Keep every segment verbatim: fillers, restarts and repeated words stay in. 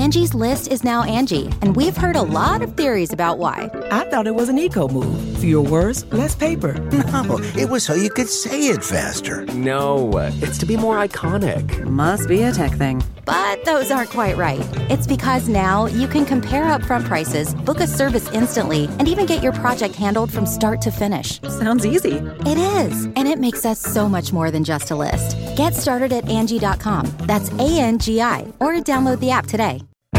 Angie's List is now Angie, and we've heard a lot of theories about why. I thought it was an eco move. Fewer words, less paper. No, it was so you could say it faster. No, it's to be more iconic. Must be a tech thing. But those aren't quite right. It's because now you can compare upfront prices, book a service instantly, and even get your project handled from start to finish. Sounds easy. It is, and it makes us so much more than just a list. Get started at Angie dot com. That's A N G I, or download the app today.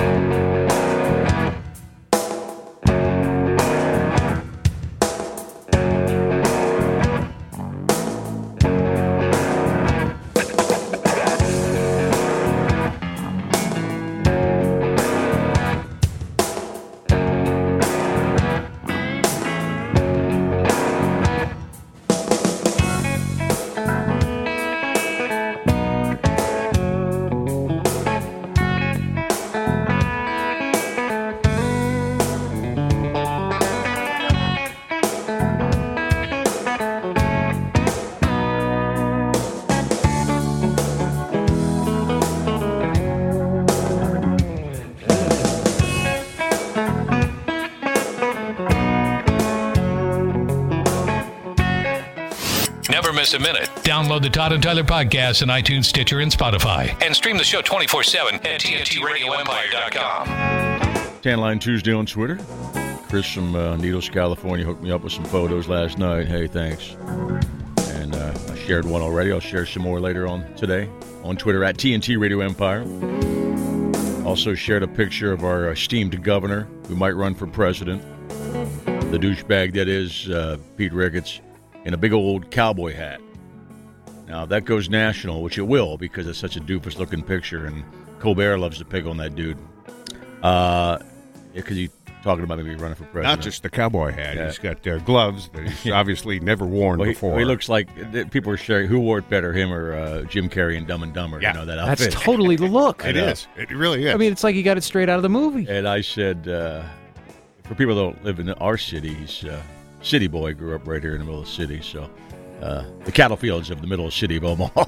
Never miss a minute. Download the Todd and Tyler podcast on iTunes, Stitcher, and Spotify. And stream the show twenty-four seven at T N T radio empire dot com. Tan Line Tuesday on Twitter. Chris from uh, Needles, California hooked me up with some photos last night. Hey, thanks. And uh, I shared one already. I'll share some more later on today on Twitter at T N T Radio Empire. Also shared a picture of our esteemed governor who might run for president. The douchebag that is uh, Pete Ricketts, in a big old cowboy hat. Now, if that goes national, which it will because it's such a doofus-looking picture, and Colbert loves to pick on that dude. Uh, because he's talking about maybe running for president. Not just the cowboy hat. Yeah. He's got uh, gloves that he's obviously never worn well, he, before. Well, he looks like people are sharing who wore it better, him or uh, Jim Carrey in Dumb and Dumber. Yeah. You know, that That's outfit. totally the look. It is. It really is. I mean, it's like you got it straight out of the movie. And I said, uh, for people that don't live in our city, he's uh, city boy, grew up right here in the middle of the city, so uh, the cattle fields of the middle of the city of Omaha.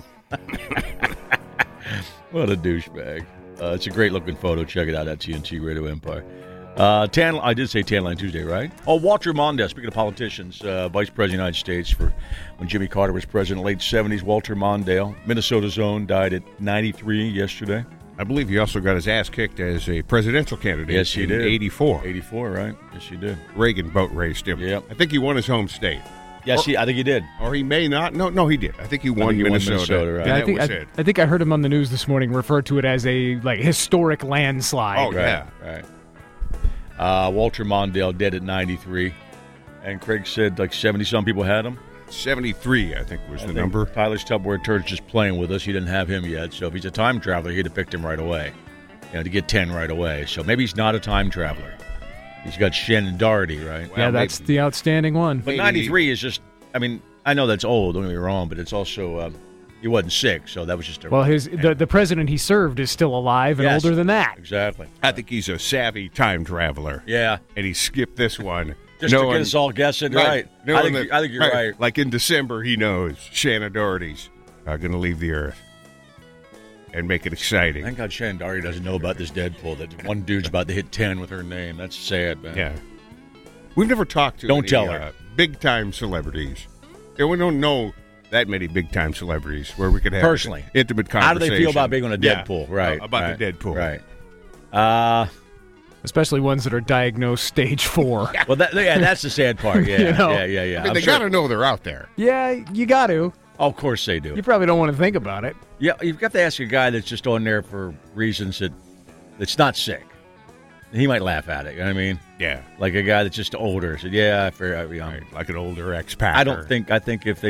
What a douchebag. Uh, it's a great-looking photo. Check it out at T N T Radio Empire. Uh, Tan, I did say Tan Line Tuesday, right? Oh, Walter Mondale, speaking of politicians, uh, Vice President of the United States for when Jimmy Carter was president in the late seventies. Walter Mondale, Minnesota's own, died at ninety-three yesterday. I believe he also got his ass kicked as a presidential candidate Yes, he in did. eighty-four. eighty-four, right? Yes, he did. Reagan boat raced him. Yep. I think he won his home state. Yes, or, he, I think he did. Or he may not. No, no, he did. I think he won, think he won Minnesota. Minnesota, right. And Yeah, I that think was I, it. I think I heard him on the news this morning refer to it as a like historic landslide. Oh, Right, yeah. right. Uh, Walter Mondale dead at ninety-three. And Craig said like seventy-some people had him. seventy-three, I think, was I the think number. Tyler Stubborn Turt's just playing with us. He didn't have him yet. So if he's a time traveler, he'd have picked him right away. You know, to get ten right away. So maybe he's not a time traveler. He's got Shannon Doherty, right? Yeah, that's the outstanding one. But ninety-three is just, I mean, I know that's old, don't get me wrong, but it's also, um, he wasn't sick, so that was just a... Well, his the, the president he served is still alive and Yes, older than that. Exactly. I think he's a savvy time traveler. Yeah. And he skipped this one. Just to get us all guessing, right. I knowing think, that- you- I think you're right. Like in December, he knows Shannon Doherty's uh, going to leave the earth and make it exciting. Thank God Shannon Doherty doesn't know about this Deadpool, that one dude's about to hit ten with her name. That's sad, man. Yeah. We've never talked to Don't any, tell her. Uh, big-time celebrities. Yeah, we don't know that many big-time celebrities where we could have Personally. an intimate How do conversation. they feel about being on a Yeah, Deadpool? Right. uh, about right, the Deadpool. Right. Uh, Especially ones that are diagnosed stage four. well, that, yeah, that's the sad part. Yeah, You know? yeah, yeah, yeah. I mean, I'm they sure- got to know they're out there. Yeah, you got to. Oh, of course they do. You probably don't want to think about it. Yeah, you've got to ask a guy that's just on there for reasons that that's not sick. He might laugh at it. You know what I mean? Yeah. Like a guy that's just older said, "Yeah, I figured, you know, Right, like an older ex-Packer. I don't think. I think if they,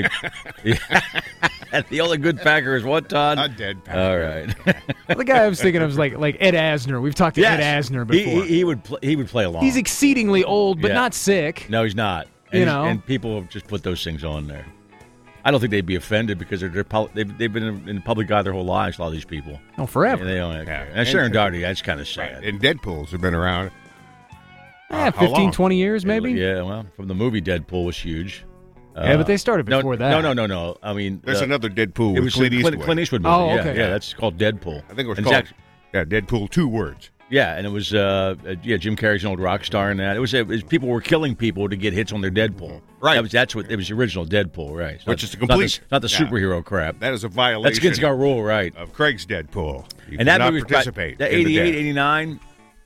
the only good Packer is what, Todd? A dead Packer. All right. The guy I was thinking of was like like Ed Asner. We've talked to Yes. Ed Asner He, before. he, he would pl- he would play along. He's exceedingly old, but Yeah. not sick. no, he's not. And You he's- know. and people have just put those things on there. I don't think they'd be offended because they're, they're pub- they've, they've been in, in the public eye their whole lives. A lot of these people. Oh, forever. And they don't. Yeah. Yeah. And Sharon And- Doherty, that's kind of sad. Right. And Deadpools have been around. Yeah, Uh, how fifteen, long? twenty years maybe. Yeah, well, from the movie Deadpool was huge. Yeah, but they started no, before that. No, no, no, no. I mean, There's uh, another Deadpool it with was Clint a Eastwood. Clint, Clint Eastwood movie. Oh, yeah, okay. yeah, that's called Deadpool. I think it was And called Zach- yeah, Deadpool, two words. Yeah, and it was uh, uh, yeah Jim Carrey's an old rock star in that. It was, it was people were killing people to get hits on their Deadpool. Right. That was that's what it was the original Deadpool, right? It's Which not, is the complete not the, not the yeah. superhero crap. That is a violation. That's against our rule, right? Of Craig's Deadpool. You and that cannot movie was participate. That in the eighty-eight, death. eighty-nine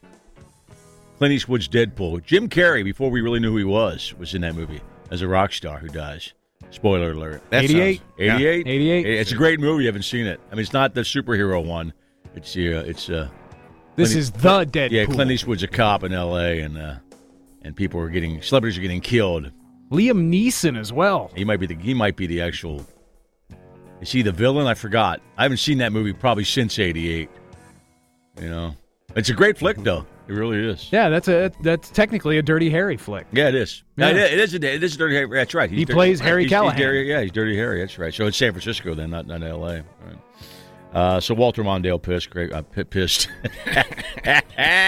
Clint Eastwood's Deadpool. Jim Carrey, before we really knew who he was, was in that movie as a rock star who dies. Spoiler alert. That eighty-eight? sounds- eighty-eight? Yeah. eighty-eight? It's a great movie. You haven't seen it. I mean, it's not the superhero one. It's uh, it's uh, This Clint- is the Deadpool. yeah. Clint Eastwood's a cop in L A and uh, and people are getting celebrities are getting killed. Liam Neeson as well. He might be the he might be the actual. Is he the villain? I forgot. I haven't seen that movie probably since eighty-eight. You know, it's a great flick though. It really is. Yeah, that's a that's technically a Dirty Harry flick. Yeah, it is. Yeah. It is. It is, a, it is Dirty Harry. That's right. He's He Dirty- plays Harry he's, Callahan. He's Dirty, yeah, he's Dirty Harry. That's right. So it's San Francisco then, not not L A. Right. Uh, so Walter Mondale pissed. Great, uh, p- pissed. the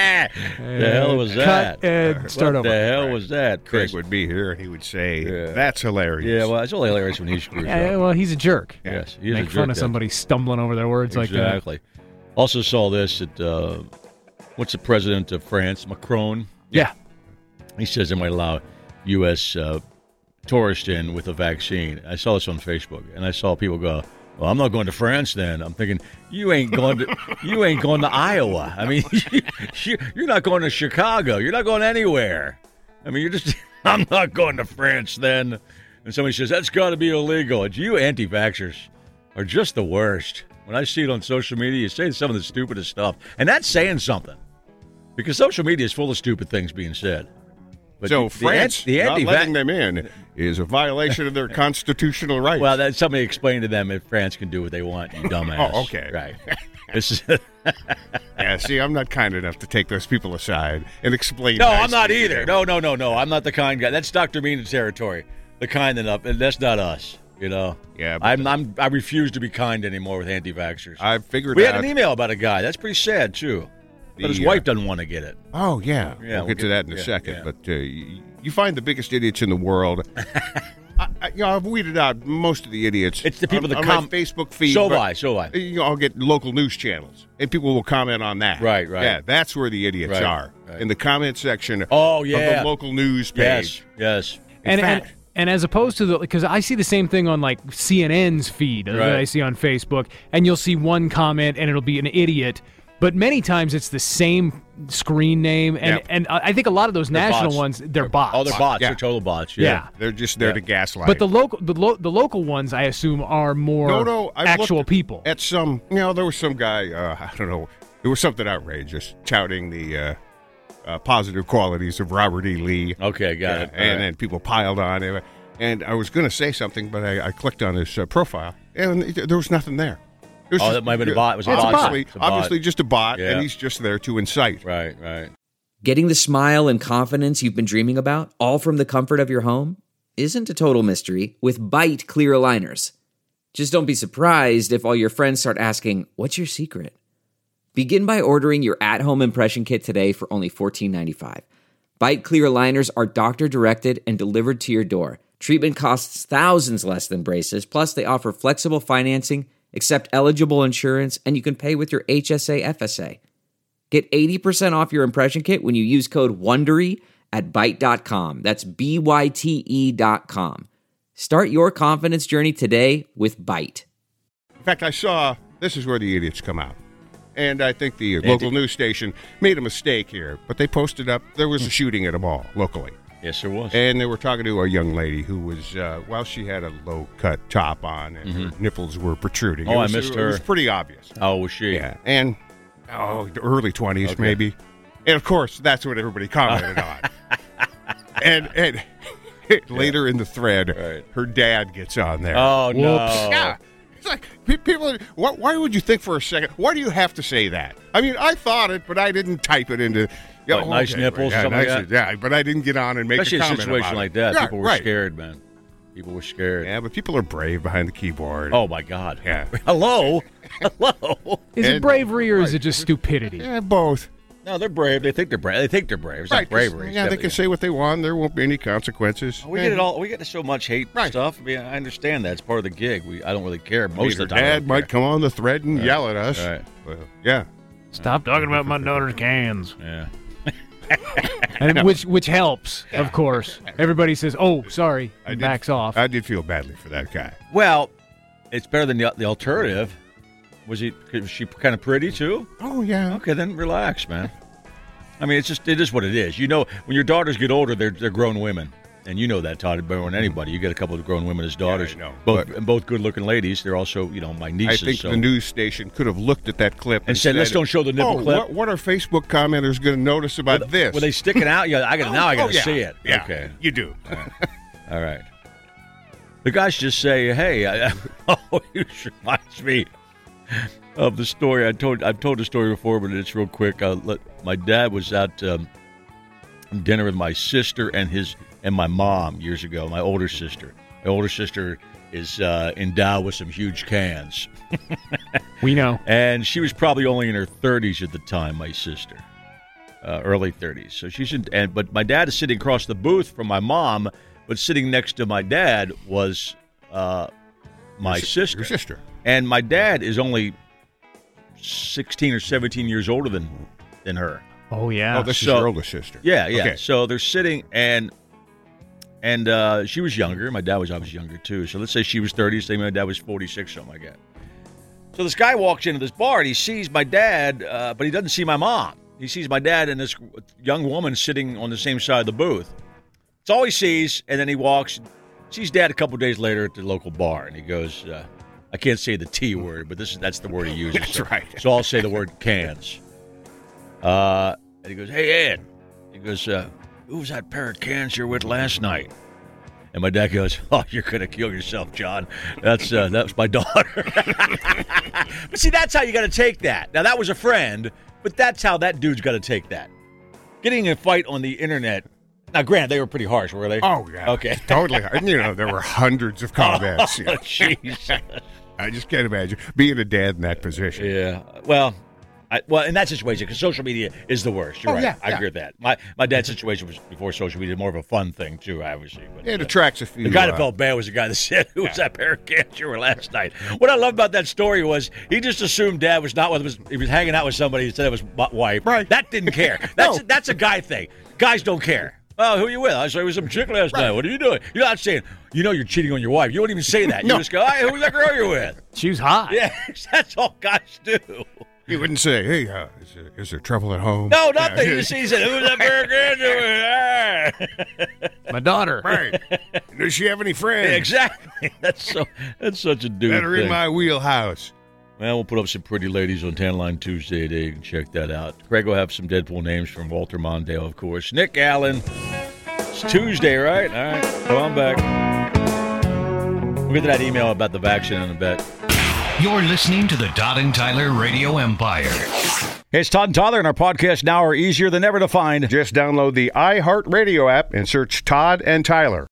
hell was that? Cut and start what over. the hell was that, Craig Chris? would be here and he would say, Yeah. that's hilarious. Yeah, well, it's only hilarious when he screws Yeah, up. well, he's a jerk. Yes, he is Make a fun jerk, of that. somebody stumbling over their words like that. Exactly. Also saw this at uh, what's the president of France, Macron? Yeah. He says they might allow U S uh, tourists in with a vaccine. I saw this on Facebook, and I saw people go, "Well, I'm not going to France." Then I'm thinking, you ain't going to you ain't going to Iowa. I mean, you, you're not going to Chicago. You're not going anywhere. I mean, you're just. I'm not going to France. Then, and somebody says that's got to be illegal. And you anti-vaxxers are just the worst. When I see it on social media, you say some of the stupidest stuff, and that's saying something, because social media is full of stupid things being said. But so the, France, the not anti letting them in is a violation of their constitutional rights. Well, that, somebody explained to them if France can do what they want, you dumbass. Oh, okay. Right. This is yeah, see, I'm not kind enough to take those people aside and explain. no, nicely I'm not to either. them. No, no, no, no. I'm not the kind guy. That's Doctor Means territory. The kind enough. And that's not us. You know. Yeah, but I'm. I'm. I refuse to be kind anymore with anti-vaxxers. I figured we out. had an email about a guy. That's pretty sad too. But his The, uh, wife doesn't want to get it. Oh yeah, Yeah, we'll get to that in a yeah, second. yeah. But uh, you, you find the biggest idiots in the world. I, I, you know, I've weeded out most of the idiots. It's the people on, that on com- my Facebook feed. So but, I. So I. You know, I'll get local news channels, and people will comment on that. Right, right. Yeah, that's where the idiots Right, are right. in the comment section. Oh, of yeah. the local news Yes. page. Yes. And, and fact- and as opposed to the, because I see the same thing on like C N N's feed that Right. I see on Facebook, and you'll see one comment and it'll be an idiot, but many times it's the same screen name, and Yep. and I think a lot of those They're national bots. ones they're bots. Oh, they're bots. Yeah. They're total bots. Yeah. Yeah. They're just there Yeah. to gaslight. But the local the, lo- the local ones, I assume, are more no, no, I've actual looked people. At some, you know, there was some guy. Uh, I don't know. There was something outrageous touting the uh, uh, positive qualities of Robert E. Lee. Okay, got Yeah, it. All and right. then people piled on him. And I was going to say something, but I, I clicked on his uh, profile, and it- there was nothing there. It was Oh, just- that might have been a bot. It was a It's bot. Obviously, It's a bot. obviously just a bot, Yeah. and he's just there to incite. Right. Right. Getting the smile and confidence you've been dreaming about, all from the comfort of your home, isn't a total mystery with Byte clear aligners. Just don't be surprised if all your friends start asking, "What's your secret?" Begin by ordering your at-home impression kit today for only fourteen ninety-five. Byte clear aligners are doctor-directed and delivered to your door. Treatment costs thousands less than braces, plus they offer flexible financing, accept eligible insurance, and you can pay with your H S A F S A. Get eighty percent off your impression kit when you use code WONDERY at byte dot com. That's B Y T E dot com. Start your confidence journey today with Byte. In fact, I saw, this is where the idiots come out. And I think the local news station made a mistake here, but they posted up, there was a shooting at a mall locally. Yes, there was. And they were talking to a young lady who was, uh, well, she had a low-cut top on, and her nipples were protruding. Oh, It I was- missed It her. was pretty obvious. How was she? Yeah, and, oh, the early twenties, Okay. maybe. And, of course, that's what everybody commented on. And, and later in the thread, Right. her dad gets on there. Oh, no. Yeah. It's like, pe- people, why, why would you think for a second, why do you have to say that? I mean, I thought it, but I didn't type it into, you What, nice nipples, yeah, something like nice- that? Yeah, but I didn't get on and make Especially a in a comment situation about like it. that. Yeah, People were right. scared, man. People were scared. Yeah, but people are brave behind the keyboard. Oh, my God. Yeah. Hello? Hello? Is it and- bravery or is it just stupidity? Yeah, both. No, they're brave. They think they're brave. They think they're brave. It's Right, not bravery. 'cause, It's Yeah, they definitely- can say what they want. There won't be any consequences. We get it all. We get so much hate Right. stuff. I mean, I understand that. It's part of the gig. We I don't really care I mean, most her of the time. I dad don't might care. come on the thread and Right. yell at us. Right. Well, yeah. Stop talking about my daughter's cans. Yeah. And which which helps, of course. Everybody says, "Oh, sorry," I and did- backs off. I did feel badly for that guy. Well, it's better than the, the alternative. Was he? Was she kind of pretty too? Oh, yeah. Okay, then relax, man. I mean, it's just it is what it is. You know, when your daughters get older, they're they're grown women, and you know that, Todd, better than anybody. You get a couple of grown women as daughters, Yeah, I know, both but- and both good-looking ladies. They're also, you know, my I nieces. think so. the news station could have looked at that clip and, And said, "Let's don't show the nipple oh, clip." What, what are Facebook commenters going to notice about were, this? Were they sticking out? Yeah, I got now. I got to oh, yeah. see it. Yeah, Okay. you do. All right. The guys just say, "Hey," I, oh, it reminds me of the story I told. I've told the story before, but it's real quick. Uh, let, my dad was at um, dinner with my sister and his and my mom years ago. My older sister. My older sister is uh, endowed with some huge cans, We know. and she was probably only in her thirties at the time. My sister, uh, early thirties. So she's in, and but my dad is sitting across the booth from my mom. But sitting next to my dad was uh, my Your si- sister. Your sister. And my dad is only sixteen or seventeen years older than than her. Oh yeah. Oh, this is So- your older sister. Yeah, yeah. Okay. So they're sitting, and and uh, she was younger. My dad was obviously younger too. So let's say she was thirty. Say my dad was forty-six, something like that. So this guy walks into this bar, and he sees my dad, uh, but he doesn't see my mom. He sees my dad and this young woman sitting on the same side of the booth. It's all he sees, and then he walks, sees Dad a couple days later at the local bar, and he goes, uh, I can't say the T word, but this is that's the word he uses. That's so, right. So I'll say the word cans. Uh, and he goes, hey, Ed. He goes, uh, who was that pair of cans you're with last night? And my dad goes, oh, you're going to kill yourself, John. That's uh, that was my daughter. But see, that's how you got to take that. Now, that was a friend, but that's how that dude's got to take that. Getting in a fight on the internet. Now, granted, they were pretty harsh, were they? Oh, yeah. Okay. Totally. And, you know, there were hundreds of comments. Oh, jeez. I just can't imagine being a dad in that position. Yeah. Well, I, well, in that situation, because social media is the worst. You're Oh, right. yeah, I yeah. agree with that. My my dad's situation was before social media, more of a fun thing too, obviously. But, It uh, attracts a few. the guy that uh, felt bad was the guy that said, "Who was that pair of cans you were last night?" What I love about that story was he just assumed Dad was not with him. He was hanging out with somebody. He said it was my wife. Right. That didn't care. That's No. that's a guy thing. Guys don't care. Oh, who are you with? I said it was some chick last night. What are you doing? You're not saying you know you're cheating on your wife. You don't even say that. You No. just go, "Hey, who's that girl you're with?" She was hot. Yeah, that's all guys do. You wouldn't say, hey, uh, is, there, is there trouble at home? No, nothing. Yeah. You see, he said, "Who's that pair of cans you're with?" My daughter. Right. Does she have any friends? Exactly. That's so. That's such a dude That are thing. in my wheelhouse. Well, we'll put up some pretty ladies on Tan Line Tuesday today. You can check that out. Craig will have some Deadpool names from Walter Mondale, of course. Nick Allen. It's Tuesday, right? All right. Come on back. We'll get to that email about the vaccine in a bit. You're listening to the Todd and Tyler Radio Empire. Hey, it's Todd and Tyler, and our podcasts now are easier than ever to find. Just download the iHeartRadio app and search Todd and Tyler.